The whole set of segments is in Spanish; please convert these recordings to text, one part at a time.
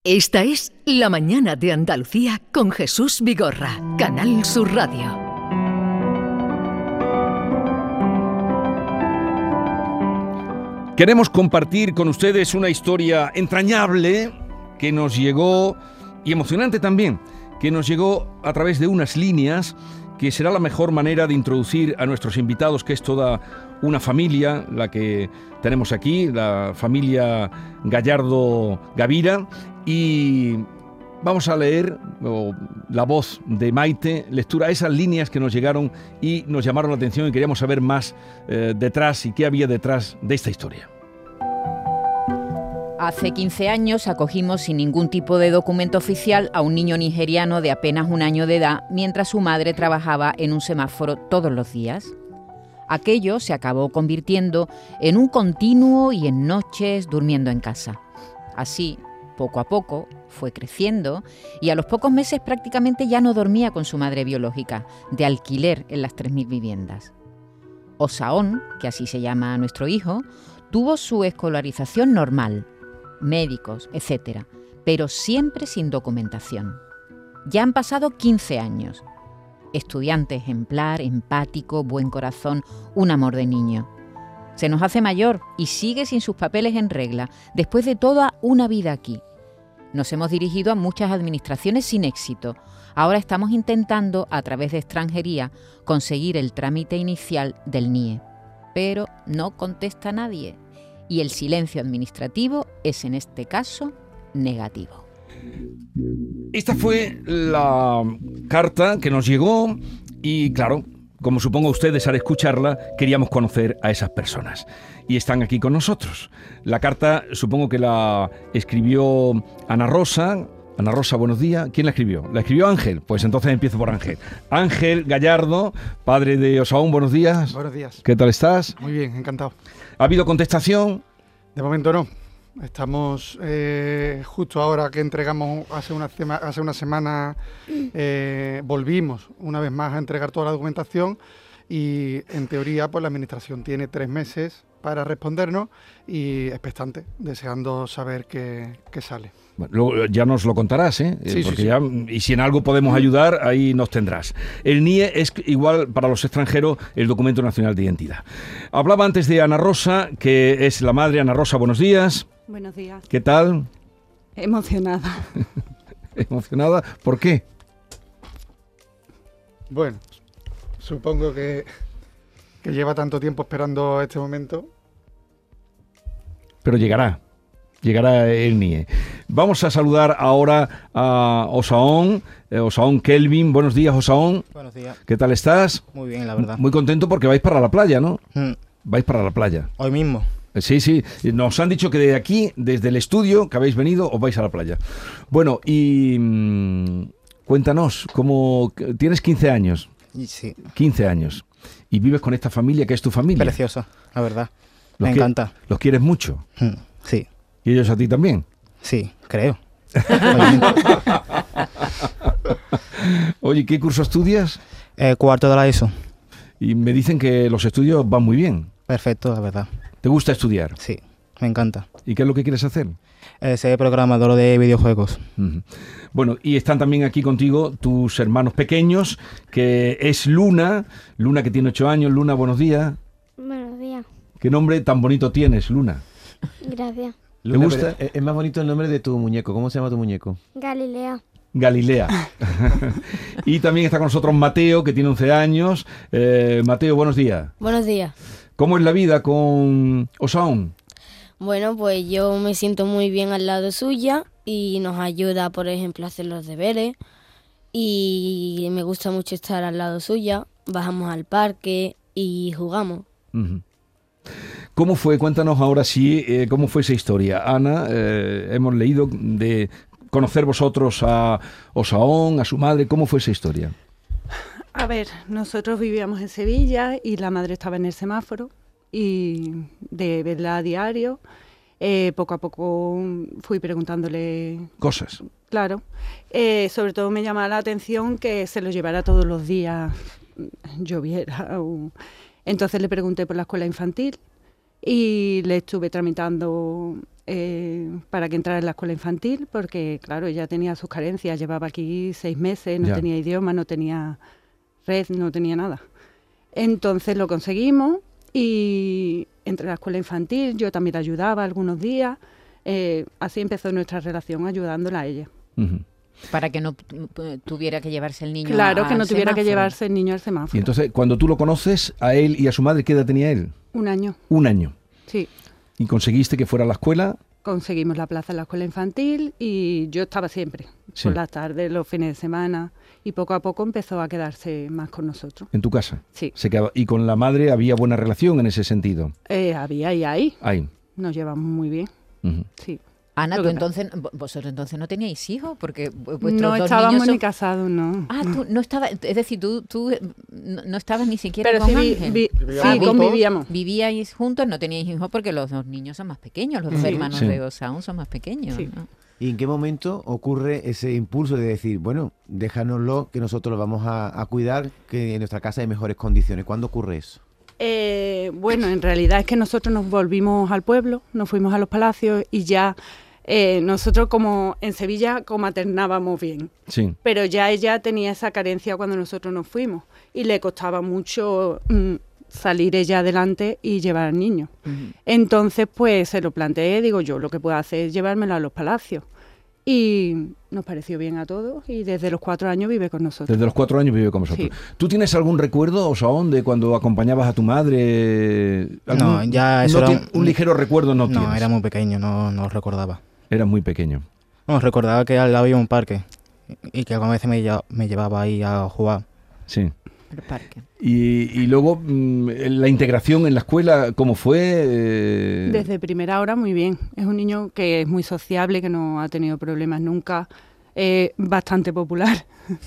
Esta es La Mañana de Andalucía con Jesús Vigorra, Canal Sur Radio. Queremos compartir con ustedes una historia entrañable que nos llegó, y emocionante también, que nos llegó a través de unas líneas que será la mejor manera de introducir a nuestros invitados, que es toda una familia, la que tenemos aquí, la familia Gallardo Gavira, y vamos a leer la voz de Maite, lectura a esas líneas que nos llegaron y nos llamaron la atención y queríamos saber más detrás y qué había detrás de esta historia. Hace 15 años acogimos sin ningún tipo de documento oficial a un niño nigeriano de apenas 1 año de edad mientras su madre trabajaba en un semáforo todos los días. Aquello se acabó convirtiendo en un continuo y en noches durmiendo en casa. Así, poco a poco, fue creciendo y a los pocos meses prácticamente ya no dormía con su madre biológica, de alquiler en las 3.000 viviendas. Osaón, que así se llama a nuestro hijo, tuvo su escolarización normal, médicos, etc., pero siempre sin documentación. Ya han pasado 15 años. Estudiante ejemplar, empático, buen corazón, un amor de niño. Se nos hace mayor y sigue sin sus papeles en regla, después de toda una vida aquí. Nos hemos dirigido a muchas administraciones sin éxito. Ahora estamos intentando, a través de extranjería, conseguir el trámite inicial del NIE. Pero no contesta nadie. Y el silencio administrativo es, en este caso, negativo. Esta fue la carta que nos llegó y, claro, como supongo ustedes al escucharla, queríamos conocer a esas personas. Y están aquí con nosotros. La carta supongo que la escribió Ana Rosa. Ana Rosa, buenos días. ¿Quién la escribió? ¿La escribió Ángel? Pues entonces empiezo por Ángel. Ángel Gallardo, padre de Osaón, buenos días. Buenos días. ¿Qué tal estás? Muy bien, encantado. ¿Ha habido contestación? De momento no. Estamos justo ahora que entregamos hace una semana, volvimos una vez más a entregar toda la documentación y en teoría pues la administración tiene 3 meses para respondernos y expectante, deseando saber qué sale. Bueno, luego ya nos lo contarás, ¿eh? Sí, porque sí. ya, y si en algo podemos ayudar, ahí nos tendrás. El NIE es igual para los extranjeros el Documento Nacional de Identidad. Hablaba antes de Ana Rosa, que es la madre. Ana Rosa, buenos días. Buenos días. ¿Qué tal? Emocionada. ¿Emocionada? ¿Por qué? Bueno, supongo que lleva tanto tiempo esperando este momento. Pero llegará el NIE. Vamos a saludar ahora a Osaón, Osaón Kelvin. Buenos días, Osaón. Buenos días. ¿Qué tal estás? Muy bien, la verdad. Muy contento porque vais para la playa, ¿no? Vais para la playa. Hoy mismo. Sí, nos han dicho que de aquí, desde el estudio que habéis venido, os vais a la playa. Bueno, y cuéntanos, tienes 15 años. Sí. 15 años. Y vives con esta familia que es tu familia. Preciosa, la verdad. Me encanta. ¿Los quieres mucho? Sí. ¿Y ellos a ti también? Sí, creo. Oye, ¿qué curso estudias? Cuarto de la ESO. Y me dicen que los estudios van muy bien. Perfecto, la verdad. ¿Te gusta estudiar? Sí, me encanta. ¿Y qué es lo que quieres hacer? Ser programador de videojuegos. Bueno, y están también aquí contigo tus hermanos pequeños, que es Luna, que tiene 8 años. Luna, buenos días. Buenos días. ¿Qué nombre tan bonito tienes, Luna? Gracias. ¿Te gusta? Es más bonito el nombre de tu muñeco. ¿Cómo se llama tu muñeco? Galilea. Galilea. Y también está con nosotros Mateo, que tiene 11 años. Mateo, buenos días. Buenos días. ¿Cómo es la vida con Osaón? Bueno, pues yo me siento muy bien al lado suya y nos ayuda, por ejemplo, a hacer los deberes y me gusta mucho estar al lado suya. Bajamos al parque y jugamos. ¿Cómo fue? Cuéntanos ahora sí, ¿cómo fue esa historia? Ana, hemos leído de conocer vosotros a Osaón, a su madre. ¿Cómo fue esa historia? A ver, nosotros vivíamos en Sevilla y la madre estaba en el semáforo y de verla a diario, poco a poco fui preguntándole cosas. Claro, sobre todo me llamaba la atención que se lo llevara todos los días, lloviera. Entonces le pregunté por la escuela infantil y le estuve tramitando para que entrara en la escuela infantil, porque claro, ella tenía sus carencias, llevaba aquí 6 meses, no Ya. tenía idioma, no tenía red, no tenía nada. Entonces lo conseguimos y entré a la escuela infantil, yo también la ayudaba algunos días, así empezó nuestra relación ayudándola a ella. Ujú. Para que no tuviera que llevarse el niño Claro, que al no tuviera que semáforo. llevarse el niño al semáforo. Y entonces, cuando tú lo conoces, a él y a su madre, ¿qué edad tenía él? 1 año, 1 año. sí. ¿Y conseguiste que fuera a la escuela? Conseguimos la plaza en la escuela infantil y yo estaba siempre, Sí. por las tardes, los fines de semana, y poco a poco empezó a quedarse más con nosotros. ¿En tu casa? Sí, Se quedaba- y con la madre había buena relación en ese sentido. había y ahí, Ahí. nos llevamos muy bien, Ujú. sí. Ana, Lo tú que entonces, vosotros entonces no teníais hijos, porque vuestros No dos estábamos niños son... ni casados, no. Ah, tú no estabas, es decir, tú no estabas ni siquiera Pero con sí, Ángel. Vivíamos sí, juntos. convivíamos. Vivíais juntos, no teníais hijos porque los dos niños son más pequeños, los dos Sí. hermanos Sí. de Osaún son más pequeños. Sí. ¿no? ¿Y en qué momento ocurre ese impulso de decir, bueno, déjanoslo, que nosotros lo vamos a cuidar, que en nuestra casa hay mejores condiciones? ¿Cuándo ocurre eso? Bueno, en realidad es que nosotros nos volvimos al pueblo, nos fuimos a los palacios y ya nosotros como en Sevilla comaternábamos bien. Sí. Pero ya ella tenía esa carencia cuando nosotros nos fuimos y le costaba mucho salir ella adelante y llevar al niño. Ujú. Entonces, pues se lo planteé, digo yo, lo que puedo hacer es llevármelo a los palacios. Y nos pareció bien a todos y desde los 4 años vive con nosotros. Desde los 4 años vive con vosotros. Sí. ¿Tú tienes algún recuerdo, Osaón, de cuando acompañabas a tu madre? No, ya eso era un ligero recuerdo no tienes. No, era muy pequeño, no lo recordaba. Eras muy pequeño. No, recordaba que al lado había un parque y que algunas veces me llevaba ahí a jugar. Sí. El parque. Y luego, la integración en la escuela, ¿cómo fue? Desde primera hora muy bien. Es un niño que es muy sociable, que no ha tenido problemas nunca, bastante popular.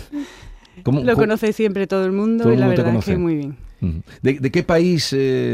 ¿Cómo- Lo cómo- conoce siempre todo el mundo Todo el y la mundo te verdad es conoce. que muy bien. Ujú. ¿De qué país?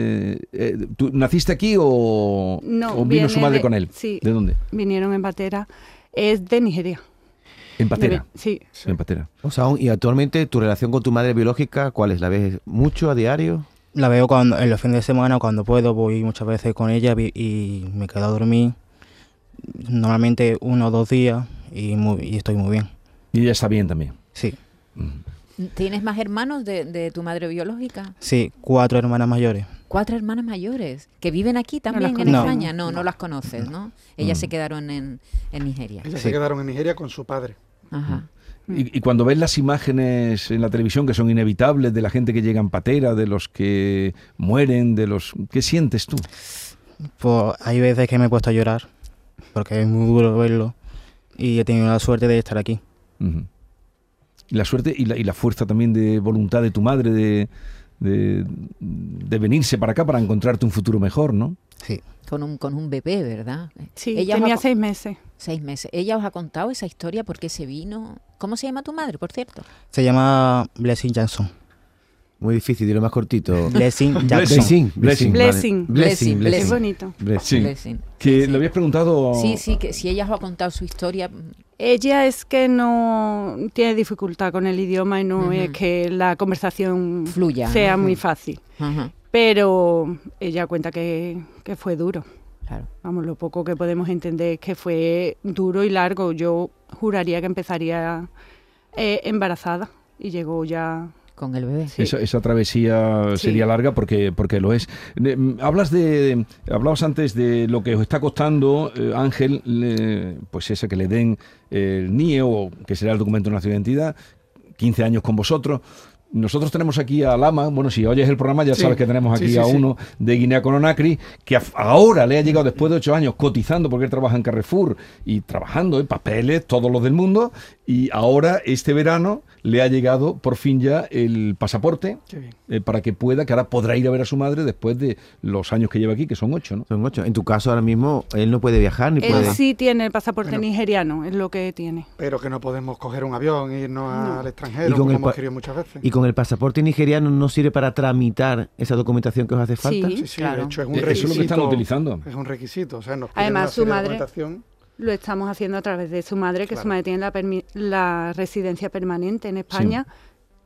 ¿Tú naciste aquí o vino viene su madre con él? Sí, ¿De dónde? vinieron en patera. Es de Nigeria. En Patera. Sí. En Patera. O sea, y actualmente tu relación con tu madre biológica, ¿cuál es? ¿La ves mucho a diario? La veo cuando en los fines de semana, cuando puedo, voy muchas veces con ella y me quedo a dormir. Normalmente 1 o 2 días y estoy muy bien. Y ella está bien también. Sí, Ujú. ¿Tienes más hermanos de tu madre biológica? sí, 4 hermanas mayores. 4 hermanas mayores que viven aquí también las en conocemos. España. No las conoces, ¿no? Ellas se quedaron en Nigeria. Ellas Sí. se quedaron en Nigeria con su padre. Ajá. Y cuando ves las imágenes en la televisión que son inevitables de la gente que llega en patera, de los que mueren, ¿qué sientes tú? Pues hay veces que me he puesto a llorar porque es muy duro verlo y he tenido la suerte de estar aquí. Ujú. Y la suerte y la fuerza también de voluntad de tu madre de venirse para acá para encontrarte un futuro mejor, ¿no? Sí, Con un bebé, ¿verdad? Sí, Ella os tenía ha co- 6 meses. 6 meses. ¿Ella os ha contado esa historia? ¿Por qué se vino? ¿Cómo se llama tu madre, por cierto? se llama Blessing Jackson. Muy difícil, dilo más cortito. Blessing Blessing. Jackson. Blessing. Blessing. Blessing. Blessing. Es bonito. Sí. Blessing. Que Sí. le habías preguntado... Sí, que si ella os ha contado su historia. Ella es que no tiene dificultad con el idioma y no Ujú. es que la conversación Fluya. sea Ujú. muy fácil. Ajá, Pero ella cuenta que fue duro. claro. Vamos, lo poco que podemos entender es que fue duro y largo. Yo juraría que empezaría embarazada y llegó ya... Con el bebé. Sí. Esa travesía Sí. sería larga porque lo es. Hablabas antes de lo que os está costando, Ángel, pues ese que le den el NIE o que será el documento de nacionalidad de identidad, 15 años con vosotros. Nosotros tenemos aquí a Lama, bueno, si oyes el programa ya Sí, sabes que tenemos aquí sí, a sí. uno de Guinea Conakry, que ahora le ha llegado después de 8 años cotizando porque él trabaja en Carrefour y trabajando en papeles, todos los del mundo, y ahora este verano le ha llegado por fin ya el pasaporte Qué bien. para que ahora podrá ir a ver a su madre después de los años que lleva aquí, que son 8, ¿no? Son 8. En tu caso ahora mismo él no puede viajar ni Él puede... sí tiene el pasaporte Bueno. nigeriano, es lo que tiene. Pero que no podemos coger un avión e irnos No. al Y extranjero, con como el hemos pa- querido muchas veces. ¿Y con el pasaporte nigeriano no sirve para tramitar esa documentación que os hace falta? Sí. Sí, sí, claro. de hecho es un Eso es requisito. lo que están utilizando. Es un requisito, o sea, nos piden Además, una su serie de madre- documentación. Lo estamos haciendo a través de su madre, que Claro. su madre tiene la residencia permanente en España.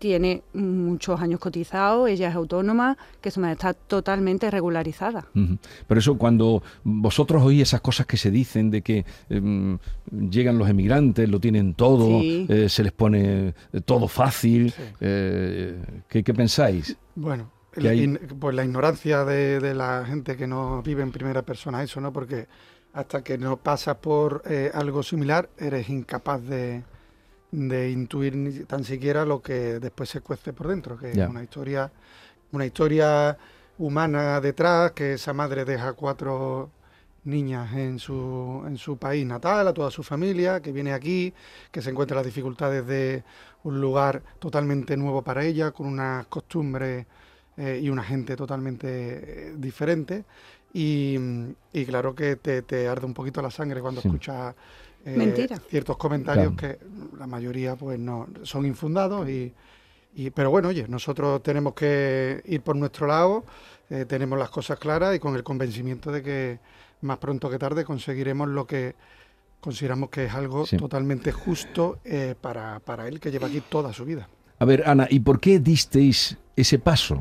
tiene muchos años cotizados, ella es autónoma, que su madre está totalmente regularizada. Pero eso, cuando vosotros oís esas cosas que se dicen de que llegan los emigrantes, lo tienen todo, Sí. Se les pone todo fácil, Sí. ¿qué pensáis? Bueno, Que hay- pues la ignorancia de la gente que no vive en primera persona eso, ¿no? Porque hasta que no pasas por algo similar, eres incapaz de intuir ni tan siquiera lo que después se cuece por dentro, que Ya. es una historia humana detrás, que esa madre deja 4 niñas en su país natal, a toda su familia, que viene aquí, que se encuentra las dificultades de un lugar totalmente nuevo para ella, con unas costumbres y una gente totalmente diferente. Y claro que te arde un poquito la sangre cuando Sí. escuchas Mentira. ciertos comentarios Claro. que la mayoría pues no son infundados pero bueno, oye, nosotros tenemos que ir por nuestro lado, tenemos las cosas claras y con el convencimiento de que más pronto que tarde conseguiremos lo que consideramos que es algo Sí. totalmente justo para él, que lleva aquí toda su vida. A ver, Ana, ¿y por qué disteis ese paso?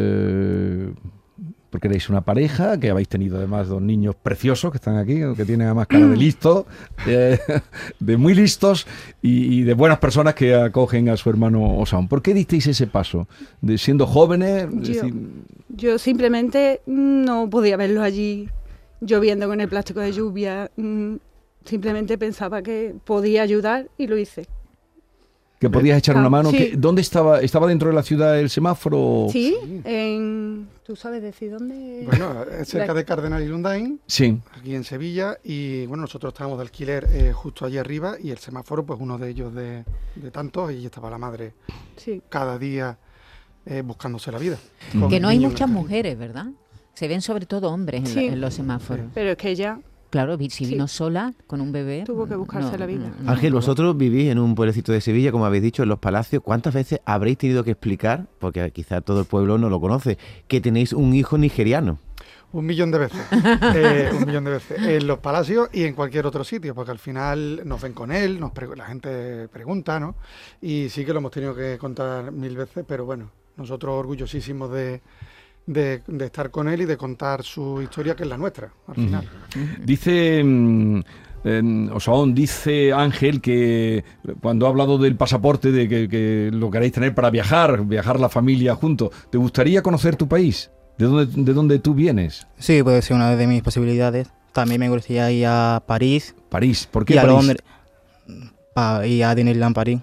Porque erais una pareja, que habéis tenido además 2 niños preciosos que están aquí, que tienen además cara de listos, de muy listos y de buenas personas que acogen a su hermano Osaun. ¿Por qué disteis ese paso? De siendo jóvenes, Yo simplemente no podía verlo allí lloviendo con el plástico de lluvia. Simplemente pensaba que podía ayudar y lo hice. que podías echar una mano. Sí. ¿Dónde estaba? ¿Estaba dentro de la ciudad el semáforo? Sí, ¿tú sabes decir dónde? Bueno, es cerca de Cardenal y Lundain, Sí. aquí en Sevilla, y bueno, nosotros estábamos de alquiler justo allí arriba y el semáforo, pues uno de ellos de tantos, y estaba la madre Sí. cada día buscándose la vida. Mm. con Que no hay niños en muchas el carril. mujeres, ¿verdad? Se ven sobre todo hombres Sí. en los semáforos. Pero es que ella Claro, si Sí. vino sola con un bebé... Tuvo que buscarse la vida. Ángel, vosotros vivís en un pueblecito de Sevilla, como habéis dicho, en Los Palacios. ¿Cuántas veces habréis tenido que explicar, porque quizá todo el pueblo no lo conoce, que tenéis un hijo nigeriano? 1.000.000 de veces, 1.000.000 de veces, en los palacios y en cualquier otro sitio, porque al final nos ven con él, la gente pregunta, ¿no? Y sí que lo hemos tenido que contar 1000 veces, pero bueno, nosotros orgullosísimos de estar con él y de contar su historia, que es la nuestra, al final. Dice Osaún, dice Ángel que cuando ha hablado del pasaporte, de que lo queréis tener para viajar la familia juntos, ¿te gustaría conocer tu país? ¿De dónde tú vienes? Sí, puede ser una de mis posibilidades. También me gustaría ir a París París. ¿Por qué y a París? Londres. Y a Disneyland París.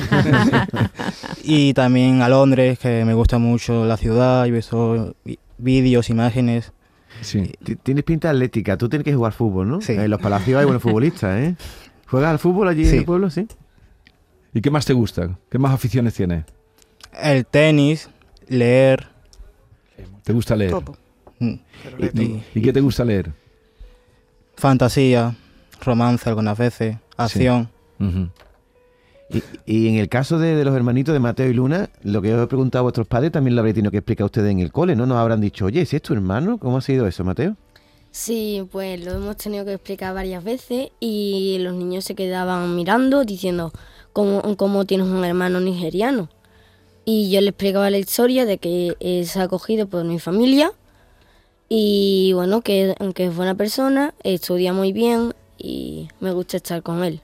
Y también a Londres, que me gusta mucho la ciudad. Yo he visto vídeos, imágenes. Sí. Tienes pinta atlética, tú tienes que jugar fútbol, ¿no? Sí. En Los Palacios hay buenos futbolistas, ¿eh? ¿Juegas al fútbol allí en Sí. el pueblo? Sí. ¿Y qué más te gusta? ¿Qué más aficiones tienes? El tenis, leer. ¿Te gusta leer? topo. Pero lee todo. ¿Y qué te gusta leer? Fantasía, romance algunas veces, acción. Ujú. Y en el caso de los hermanitos de Mateo y Luna, lo que os he preguntado a vuestros padres también lo habréis tenido que explicar a ustedes en el cole, ¿no? Nos habrán dicho, oye, ¿si es tu hermano? ¿Cómo ha sido eso, Mateo? Sí, pues lo hemos tenido que explicar varias veces y los niños se quedaban mirando diciendo cómo tienes un hermano nigeriano. Y yo le explicaba la historia de que es acogido por mi familia y bueno, que aunque es buena persona, estudia muy bien y me gusta estar con él.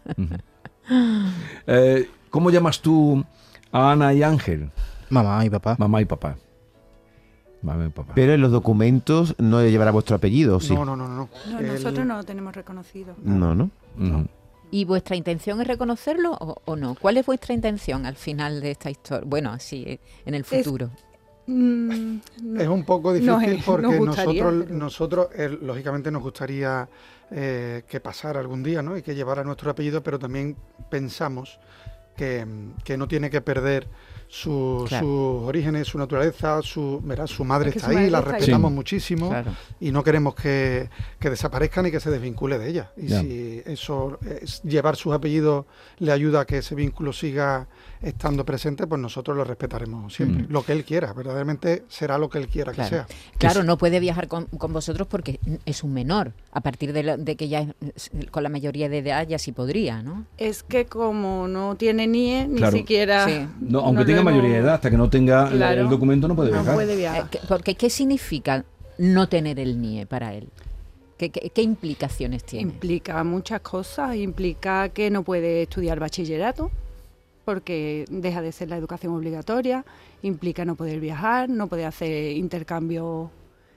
¿Cómo llamas tú a Ana y Ángel? Mamá y papá. Mamá y papá. Mamá y papá. Pero en los documentos no llevará vuestro apellido, ¿o sí? No. No, nosotros no lo tenemos reconocido. No, ¿no? Ujú. ¿Y vuestra intención es reconocerlo o no? ¿Cuál es vuestra intención al final de esta historia? Bueno, así en el futuro. Es un poco Nos difícil porque nos gustaría, nosotros lógicamente nos gustaría que pasara algún día, ¿no? Y que llevara nuestro apellido, pero también pensamos que no tiene que perder sus orígenes, su naturaleza, su madre Es que está su ahí, madre la está ahí. respetamos Sí. muchísimo Claro. y no queremos que desaparezca ni que se desvincule de ella. Y Ya. si eso llevar sus apellidos le ayuda a que ese vínculo siga estando presente, pues nosotros lo respetaremos siempre. Lo que él quiera, verdaderamente será lo que él quiera Claro. que sea. Claro, no puede viajar con vosotros porque es un menor. A partir de que ya con la mayoría de edad ya sí podría, ¿no? Es que como no tiene ni Claro. siquiera... Sí. No, aunque nos tenga tenga mayoría de edad, hasta que no tenga Claro. el documento no puede No viajar. puede viajar. Porque ¿qué significa no tener el NIE para él? ¿Qué implicaciones tiene? Implica muchas cosas, implica que no puede estudiar bachillerato porque deja de ser la educación obligatoria, implica no poder viajar, no poder hacer intercambio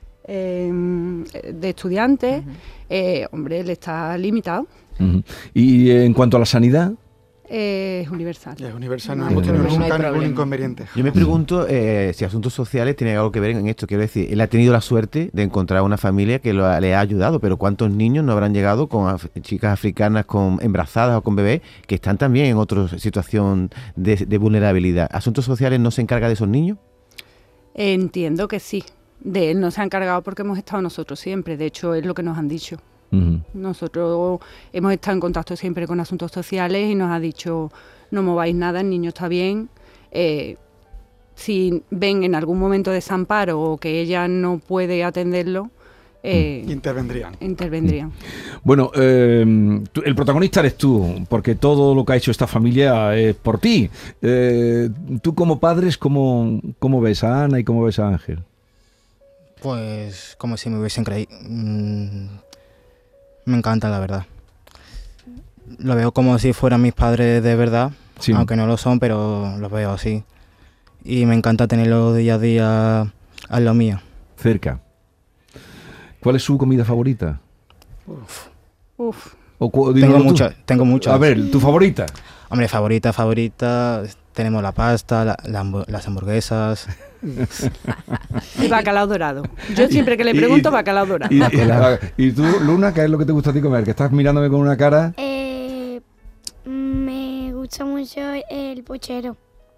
de estudiantes. Hombre, él está limitado, Ujú. Y en cuanto a la sanidad, es universal. Es universal, no No, hemos tenido no hay nunca ningún problema. inconveniente. Yo me pregunto si Asuntos Sociales tiene algo que ver en esto. Quiero decir, él ha tenido la suerte de encontrar una familia que le ha ayudado, pero ¿cuántos niños no habrán llegado con chicas africanas con embarazadas o con bebés que están también en otra situación de vulnerabilidad? ¿Asuntos Sociales no se encarga de esos niños? Entiendo que sí. De él no se ha encargado porque hemos estado nosotros siempre. De hecho, es lo que nos han dicho. ujú, Nosotros hemos estado en contacto siempre con Asuntos Sociales y nos ha dicho, no mováis nada, el niño está bien. Si ven en algún momento desamparo o que ella no puede atenderlo, Intervendrían. intervendrían. bueno, el protagonista eres tú, porque todo lo que ha hecho esta familia es por ti. Tú como padres, ¿cómo ves a Ana y cómo ves a Ángel? Pues como si me hubiesen creído. Me encanta, la verdad. Lo veo como si fueran mis padres de verdad, Sí. aunque no lo son, pero los veo así. Y me encanta tenerlo día a día a lo mío. Cerca. ¿Cuál es su comida favorita? Uf, Tengo muchas. A ver, tu favorita. Hombre, favorita. Tenemos la pasta, las hamburguesas. y bacalao dorado. Yo siempre que le pregunto, bacalao dorado. Y tú, Luna, ¿qué es lo que te gusta a ti comer? Que estás mirándome con una cara. Me gusta mucho el puchero.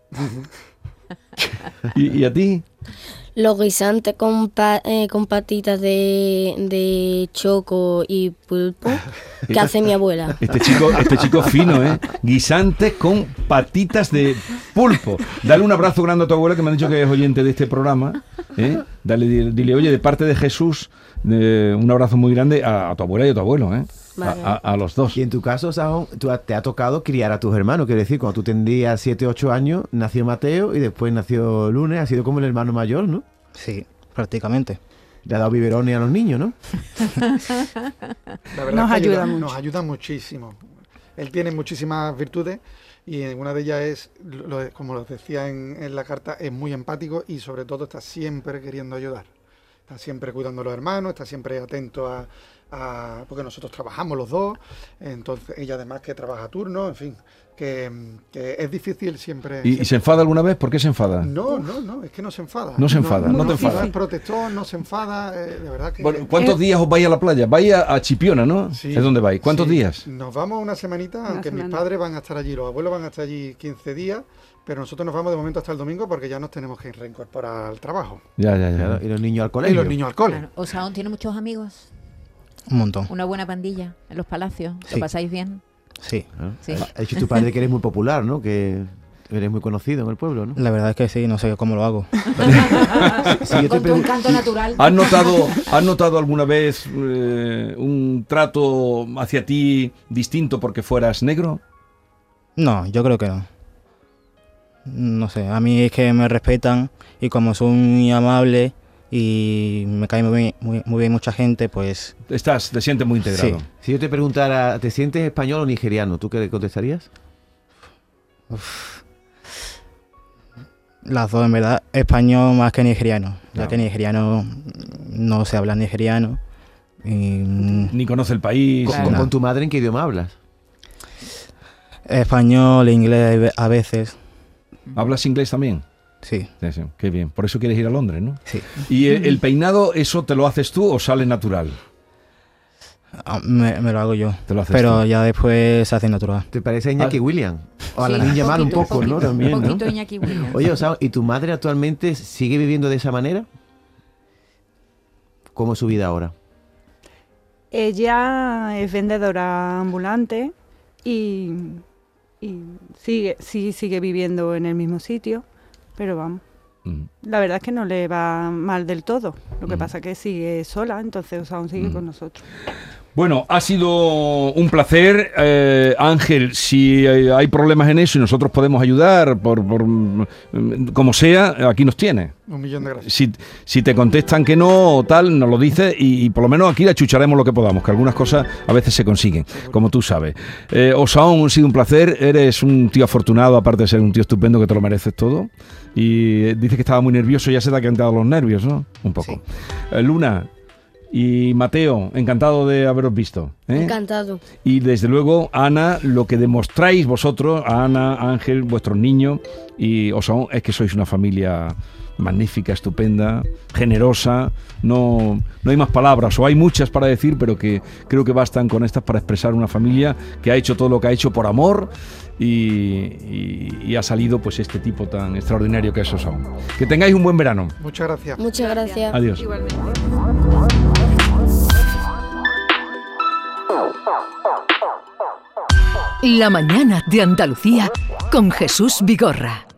¿Y a ti? Los guisantes con patitas de choco y pulpo que hace mi abuela. Este chico fino, ¿eh? Guisantes con patitas de pulpo. Dale un abrazo grande a tu abuela, que me han dicho que es oyente de este programa, ¿eh? Dile, oye, de parte de Jesús, un abrazo muy grande a tu abuela y a tu abuelo, ¿eh? Vale. A los dos. Y en tu caso, Sahón, te ha tocado criar a tus hermanos. Quiero decir, cuando tú tendrías 7, 8 años, nació Mateo y después nació Lunes. Ha sido como el hermano mayor, ¿no? Sí, prácticamente. Le ha dado biberones a los niños, ¿no? La verdad Nos es que ayuda mucho. Nos ayuda muchísimo. Él tiene muchísimas virtudes y una de ellas es, como os decía en la carta, es muy empático y sobre todo está siempre queriendo ayudar. Está siempre cuidando a los hermanos, está siempre atento porque nosotros trabajamos los dos, entonces ella además que trabaja a turno, en fin, que es difícil siempre. ¿Y se enfada alguna vez? ¿Por qué se enfada? No, es que no se enfada. No se enfada, no te enfadas. No es protector, no se enfada, de verdad que... Bueno, ¿cuántos días os vais a la playa? Vais a Chipiona, ¿no? Sí, ¿Es donde vais? ¿Cuántos sí. días? Nos vamos una semanita, aunque mis semana. padres van a estar allí, los abuelos van a estar allí 15 días, pero nosotros nos vamos de momento hasta el domingo porque ya nos tenemos que reincorporar al trabajo. Ya. Claro, y los niños al Y colegio. los niños al cole. Claro. ¿Osaón tiene muchos amigos? Un montón. ¿Una buena pandilla en los palacios? ¿Lo Sí. pasáis bien? Sí. Claro. Sí. Ha dicho tu padre que eres muy popular, ¿no? Que eres muy conocido en el pueblo, ¿no? La verdad es que sí, no sé cómo lo hago. Si yo te Con tu pregun- encanto natural. ¿Has notado alguna vez un trato hacia ti distinto porque fueras negro? No, yo creo que no. No sé, a mí es que me respetan y como soy muy amable y me cae muy bien mucha gente, pues Te sientes muy integrado. Sí. Si yo te preguntara, ¿te sientes español o nigeriano? ¿Tú qué le contestarías? las dos en verdad. Español más que nigeriano, ya Claro. que nigeriano no se habla nigeriano. Y, Ni conoce el país. Con, Claro. con tu madre, ¿en qué idioma hablas? español, inglés a veces, ¿Hablas inglés también? sí. Sí, sí, qué bien. Por eso quieres ir a Londres, ¿no? Sí. ¿Y el peinado, eso te lo haces tú o sale natural? Me lo hago yo, Te lo haces pero tú. ya después se hace natural. ¿Te parece a Iñaki William? O a la Sí, niña Mal un poco, ¿no? También, Un ¿no? poquito Iñaki Williams. Oye, Osao, ¿y tu madre actualmente sigue viviendo de esa manera? ¿Cómo es su vida ahora? Ella es vendedora ambulante y sigue viviendo en el mismo sitio, pero vamos, Mm. la verdad es que no le va mal del todo. Lo que Mm. pasa es que sigue sola, entonces aún sigue Mm. con nosotros. Bueno, ha sido un placer. Ángel, si hay problemas en eso y nosotros podemos ayudar, como sea, aquí nos tiene. 1.000.000 de gracias. Si te contestan que no o tal, nos lo dices y por lo menos aquí le achucharemos lo que podamos, que algunas cosas a veces se consiguen, como tú sabes. Osaón, ha sido un placer. Eres un tío afortunado, aparte de ser un tío estupendo, que te lo mereces todo. Y dices que estaba muy nervioso, ya se te han quitado los nervios, ¿no? Un poco. Sí. Luna y Mateo, encantado de haberos visto. Encantado. Y desde luego, Ana, lo que demostráis vosotros, Ana, Ángel, vuestros niños y Osaón, es que sois una familia magnífica, estupenda, generosa. No hay más palabras, o hay muchas para decir, pero que creo que bastan con estas para expresar una familia que ha hecho todo lo que ha hecho por amor y ha salido pues este tipo tan extraordinario que es Osaón. Que tengáis un buen verano. Muchas gracias. Muchas gracias. Adiós. Igualmente. La mañana de Andalucía con Jesús Vigorra.